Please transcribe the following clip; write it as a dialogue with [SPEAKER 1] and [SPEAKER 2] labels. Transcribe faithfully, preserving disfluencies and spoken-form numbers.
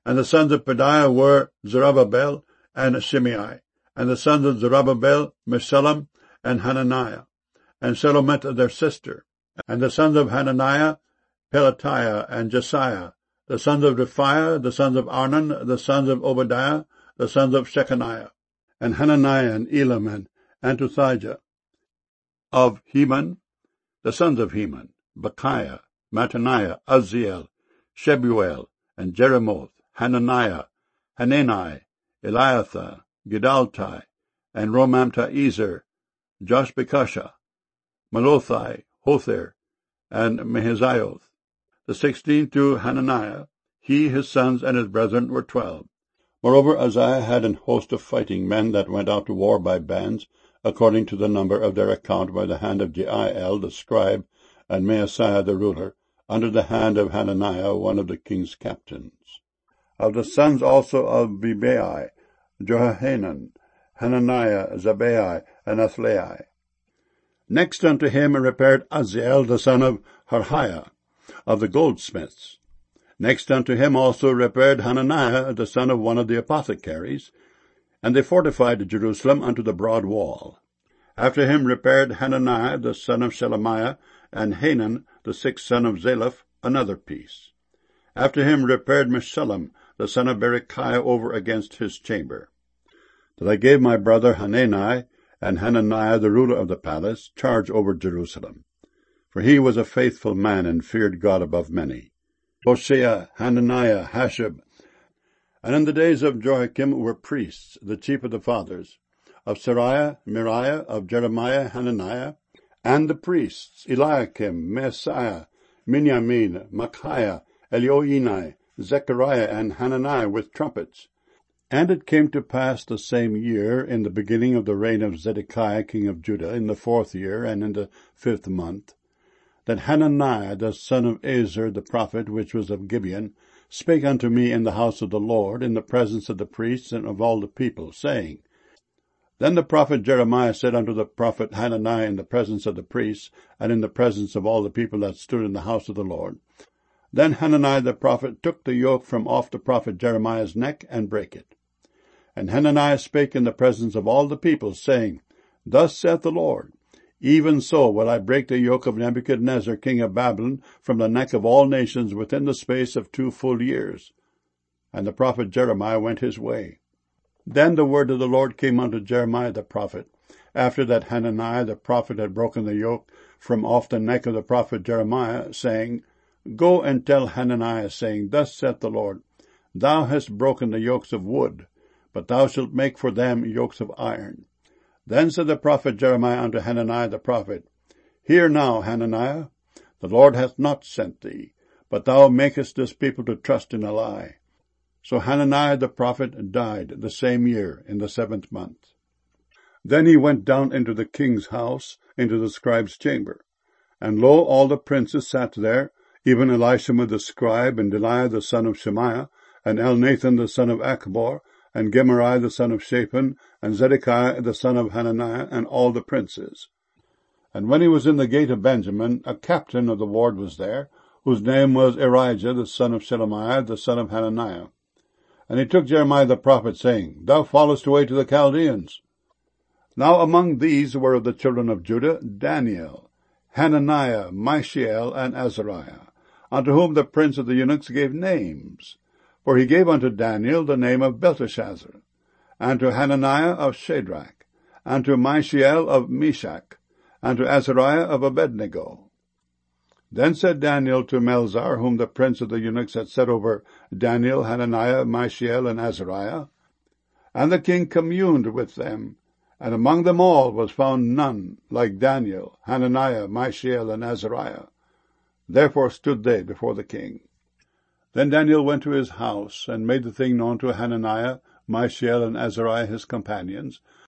[SPEAKER 1] And the sons of Pedaiah were Zerubbabel and Shimei. And the sons of Zerubbabel, Meshullam and Hananiah, and Shelomith their sister. And the sons of Hananiah, Pelatiah and Jesiah. The sons of Rephaiah, the sons of Arnan, the sons of Obadiah, the sons of Shechaniah. And Hananiah and Elam and Antothijah. Of Heman, the sons of Heman, Bechiah, Mattaniah, Uzziel, Shebuel, and Jeremoth, Hananiah, Hanani, Eliathah, Gidaltai, and Romamti-Ezer, Joshbekashah, Malothai, Hothir, and Mahazioth. The sixteenth to Hananiah, he, his sons, and his brethren were twelve. Moreover, Uzziah had an host of fighting men that went out to war by bands, according to the number of their account, by the hand of Jeiel the scribe, and Maaseiah the ruler, under the hand of Hananiah, one of the king's captains. Of the sons also of Bebai, Jehohanan, Hananiah, Zabbai, and Athlai. Next unto him repaired Uzziel the son of Harhiah, of the goldsmiths. Next unto him also repaired Hananiah the son of one of the apothecaries, and they fortified Jerusalem unto the broad wall. After him repaired Hananiah the son of Shelemiah, and Hanan the sixth son of Zalaph, another piece. After him repaired Meshullam the son of Berechiah over against his chamber. That I gave my brother Hanani and Hananiah the ruler of the palace charge over Jerusalem. For he was a faithful man and feared God above many. Hoshea, Hananiah, Hashab. And in the days of Joachim were priests, the chief of the fathers, of Sariah, Miriah, of Jeremiah, Hananiah, and the priests, Eliakim, Maaseiah, Miniamin, Micaiah, Elioenai, Zechariah, and Hananiah with trumpets. And it came to pass the same year, in the beginning of the reign of Zedekiah king of Judah, in the fourth year, and in the fifth month, that Hananiah the son of Ezer the prophet, which was of Gibeon, spake unto me in the house of the Lord, in the presence of the priests and of all the people, saying, Then the prophet Jeremiah said unto the prophet Hananiah in the presence of the priests, and in the presence of all the people that stood in the house of the Lord. Then Hananiah the prophet took the yoke from off the prophet Jeremiah's neck, and brake it. And Hananiah spake in the presence of all the people, saying, Thus saith the Lord, Even so will I break the yoke of Nebuchadnezzar king of Babylon from the neck of all nations within the space of two full years. And the prophet Jeremiah went his way. Then the word of the Lord came unto Jeremiah the prophet, after that Hananiah the prophet had broken the yoke from off the neck of the prophet Jeremiah, saying, Go and tell Hananiah, saying, Thus saith the Lord, Thou hast broken the yokes of wood, but thou shalt make for them yokes of iron. Then said the prophet Jeremiah unto Hananiah the prophet, Hear now, Hananiah, the Lord hath not sent thee, but thou makest this people to trust in a lie. So Hananiah the prophet died the same year, in the seventh month. Then he went down into the king's house, into the scribe's chamber. And lo, all the princes sat there, even Elishama the scribe, and Delaiah the son of Shemaiah, and Elnathan the son of Achbor, and Gemariah the son of Shaphan, and Zedekiah the son of Hananiah, and all the princes. And when he was in the gate of Benjamin, a captain of the ward was there, whose name was Erijah the son of Shelemiah, the son of Hananiah. And he took Jeremiah the prophet, saying, Thou fallest away to the Chaldeans. Now among these were of the children of Judah Daniel, Hananiah, Mishael, and Azariah, unto whom the prince of the eunuchs gave names. For he gave unto Daniel the name of Belteshazzar, and to Hananiah of Shadrach, and to Mishael of Meshach, and to Azariah of Abednego. Then said Daniel to Melzar, whom the prince of the eunuchs had set over Daniel, Hananiah, Mishael, and Azariah. And the king communed with them, and among them all was found none like Daniel, Hananiah, Mishael, and Azariah. Therefore stood they before the king. Then Daniel went to his house, and made the thing known to Hananiah, Mishael, and Azariah his companions,